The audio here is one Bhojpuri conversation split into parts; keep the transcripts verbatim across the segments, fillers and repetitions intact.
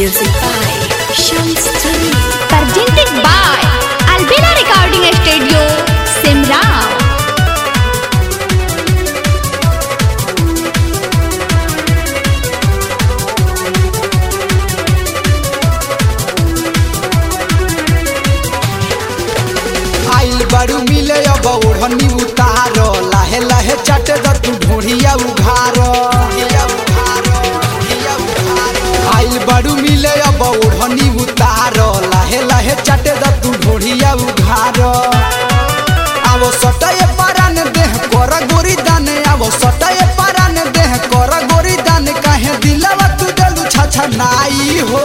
Music by Shams Jamil. Presented by Albina Recording Studio, Simrao. आइल बारू मिले अब ओढ़नी उतारो लाहे लाहे चटे द तू ढोढ़िया उघारो आइल बारू मिले अब ओढ़नी उतारो लाहे लाहे चटे द तू ढोढ़िया उघारो आवो सटाए पारान देह कर गोरी दाने आवो सटाए पारान देह कर गोरी दाने काहे दिलवा तू देलू छाछा नाई हो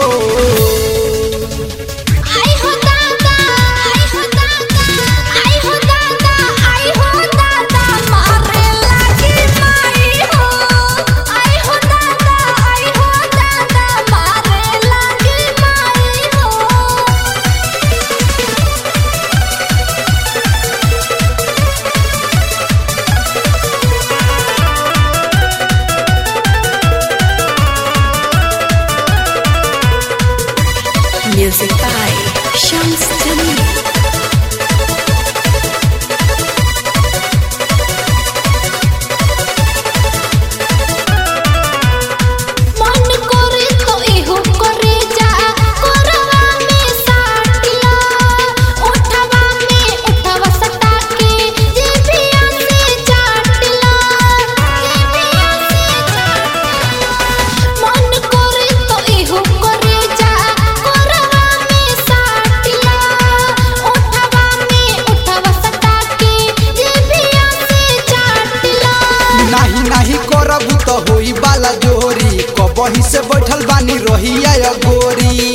Music by Shams Jamil. वहीं से बैठल बानी रहिया गोरी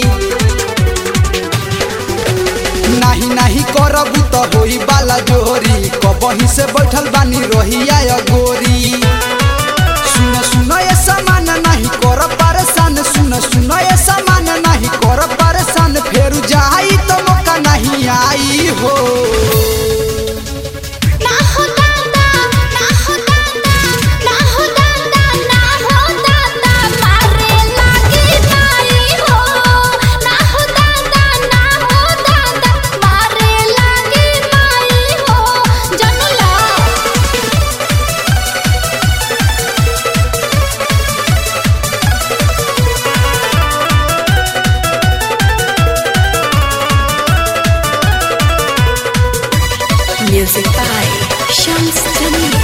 नहीं नहीं करबू तो होई बाला जोरी कबही से बैठल बानी रहिया गोरी सुन सुन ये सामान नहीं कर परेशान सुन सुन ये सामान नहीं कर परेशान फेर जाई तो मौका नहीं आई हो Music by Shams Jamil.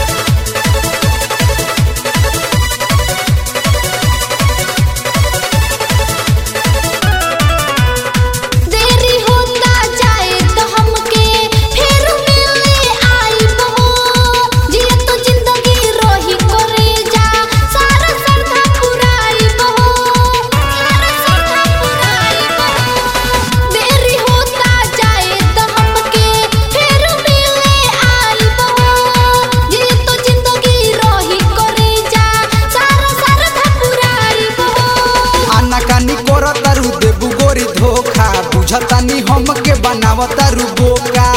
बुझतानी हम के बनावतारू बोका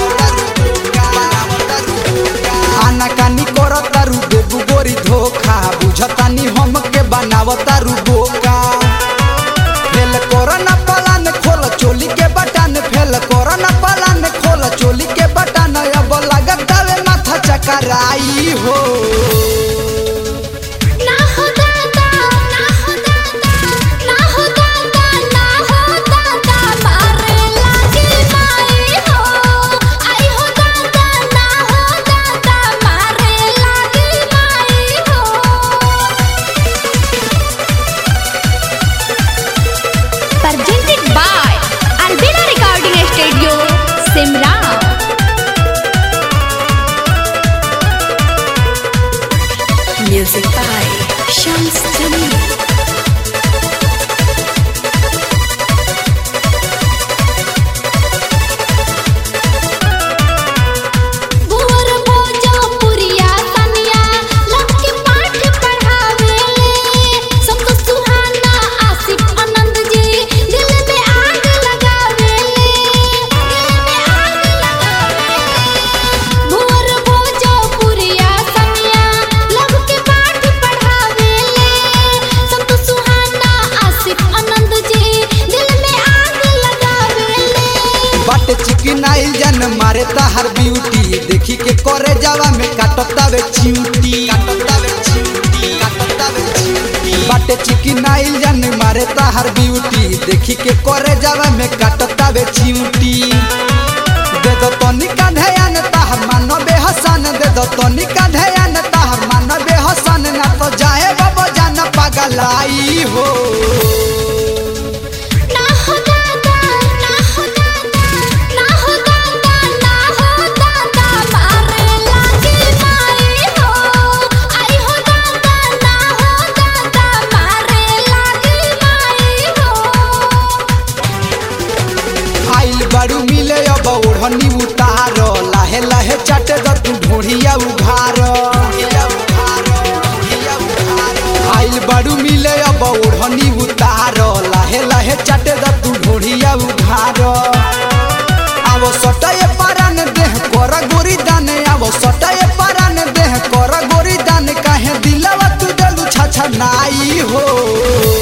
आना कानी करतारू देबू गोरी धोखा बुझतानी हम के बनावतारू बोका फेल कोरोना पलान खोल चोली के बटन फेल कोरोना पलान खोल चोली के बटन अब लागत दावे माथा चकराई हो Presented by Albina Recording Studio, Simrao. Music by Shams Jamil. भुवर भोजपुरिया सनिया लव के पाठ पढ़ावे देखी के करे जावा में काटतावे चिमटी काटतावे चिमटी काटतावे चिमटी बाटे चिकनाइल जान मारे ताहर ब्यूटी देखी के करे जावा में काटतावे चिमटी दे दो तनिका ध्यान ताहर मानो बेहसन दे दो तनिका ध्यान ताहर मानो बेहसन ना तो जाए बाबा जान पगलाई हो ना हो दादा ना हो दादा ना हो दादा ना हो दादा मारे लागी माई हो आई हो दादा ना हो दादा मारे लागी माई हो आइल बारू मिले अब ओढ़नी उतार लाहे लाहे चाटे द तू ढोढ़िया उघार आइल बारू मिले अब ओढ़नी उतार लाहे लाहे चाटे द तू ढोढ़िया उघार आवो सटाए पारान देह कर गोरी दान आवो सटाए पारान देह कर गोरी दान काहे दिलवा तू देलू छछनाई हो